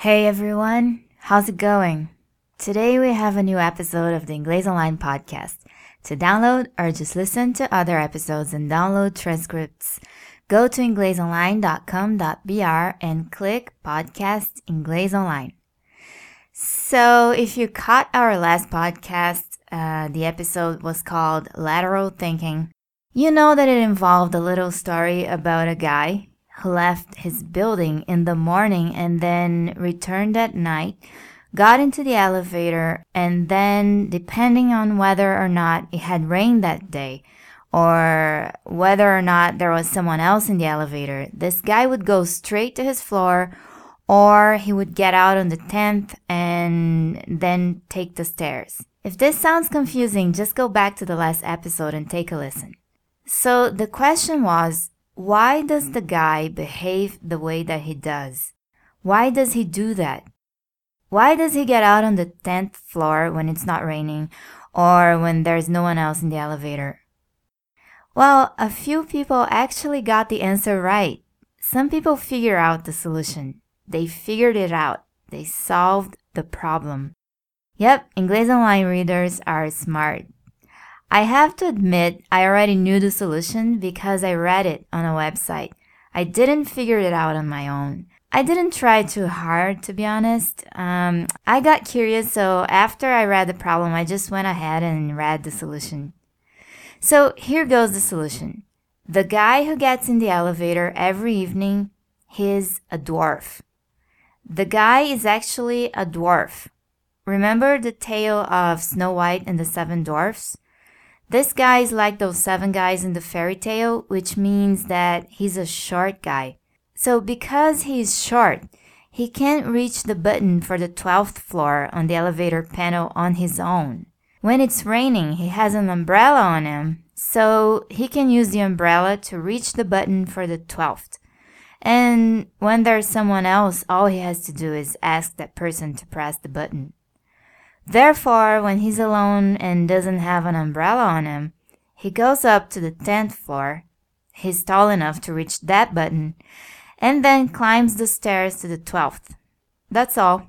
Hey everyone, how's it going? Today we have a new episode of the Inglês Online podcast. To download or just listen to other episodes and download transcripts, go to inglesonline.com.br and click Podcast Inglês Online. So if you caught our last podcast, the episode was called Lateral Thinking. You know that it involved a little story about a guy who left his building in the morning and then returned at night, got into the elevator, and then, depending on whether or not it had rained that day, or whether or not there was someone else in the elevator, this guy would go straight to his floor, or he would get out on the 10th and then take the stairs. If this sounds confusing, just go back to the last episode and take a listen. So the question was, why does the guy behave the way that he does? Why does he do that? Why does he get out on the 10th floor when it's not raining or when there's no one else in the elevator? Well, a few people actually got the answer right. Some people figure out the solution. They figured it out. They solved the problem. Yep, Inglês Online readers are smart. I have to admit, I already knew the solution because I read it on a website. I didn't figure it out on my own. I didn't try too hard, to be honest. I got curious, so after I read the problem, I just went ahead and read the solution. So here goes the solution. The guy who gets in the elevator every evening, he's a dwarf. The guy is actually a dwarf. Remember the tale of Snow White and the Seven Dwarfs? This guy is like those 7 guys in the fairy tale, which means that he's a short guy. So because he's short, he can't reach the button for the 12th floor on the elevator panel on his own. When it's raining, he has an umbrella on him, so he can use the umbrella to reach the button for the 12th. And when there's someone else, all he has to do is ask that person to press the button. Therefore, when he's alone and doesn't have an umbrella on him, he goes up to the 10th floor. He's tall enough to reach that button, and then climbs the stairs to the 12th. That's all.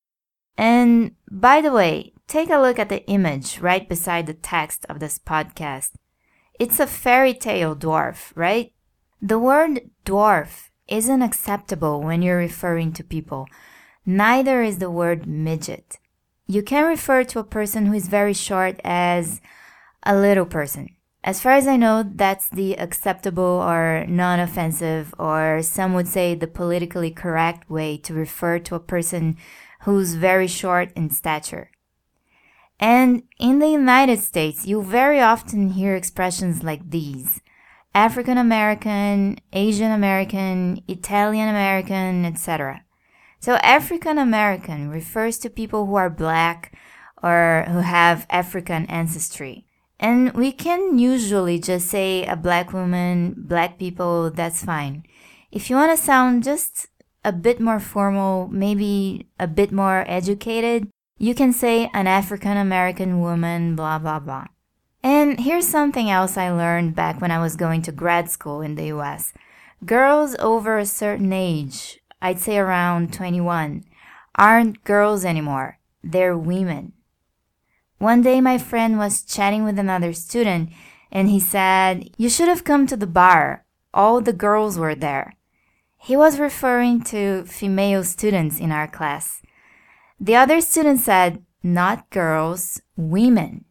And by the way, take a look at the image right beside the text of this podcast. It's a fairy tale dwarf, right? The word dwarf isn't acceptable when you're referring to people. Neither is the word midget. You can refer to a person who is very short as a little person. As far as I know, that's the acceptable or non-offensive, or some would say the politically correct way to refer to a person who's very short in stature. And in the United States, you very often hear expressions like these: African American, Asian American, Italian American, etc. So African American refers to people who are black or who have African ancestry. And we can usually just say a black woman, black people, that's fine. If you want to sound just a bit more formal, maybe a bit more educated, you can say an African American woman, blah, blah, blah. And here's something else I learned back when I was going to grad school in the US. Girls over a certain age, I'd say around 21, aren't girls anymore. They're women. One day my friend was chatting with another student and he said, "You should have come to the bar. All the girls were there." He was referring to female students in our class. The other student said, "Not girls, women."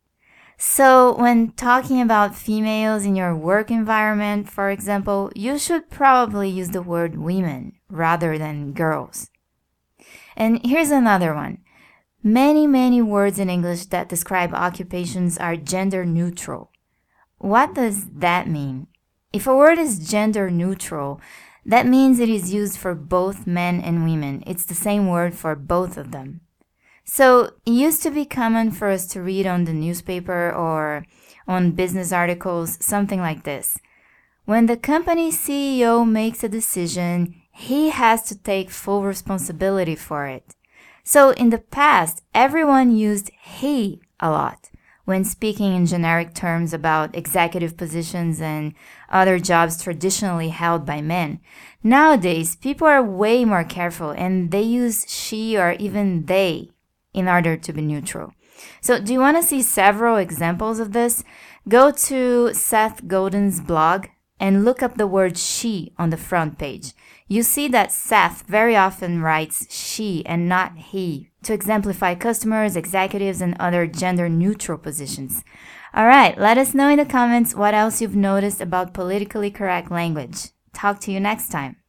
So when talking about females in your work environment, for example, you should probably use the word women rather than girls. And here's another one. Many words in English that describe occupations are gender neutral. What does that mean? If a word is gender neutral, that means it is used for both men and women. It's the same word for both of them. So it used to be common for us to read on the newspaper or on business articles something like this: when the company CEO makes a decision, he has to take full responsibility for it. So in the past, everyone used he a lot. when speaking in generic terms about executive positions and other jobs traditionally held by men. Nowadays, people are way more careful and they use she or even they in order to be neutral. So, do you want to see several examples of this? Go to Seth Godin's blog and look up the word she on the front page. You see that Seth very often writes she and not he to exemplify customers, executives, and other gender-neutral positions. All right, let us know in the comments what else you've noticed about politically correct language. Talk to you next time.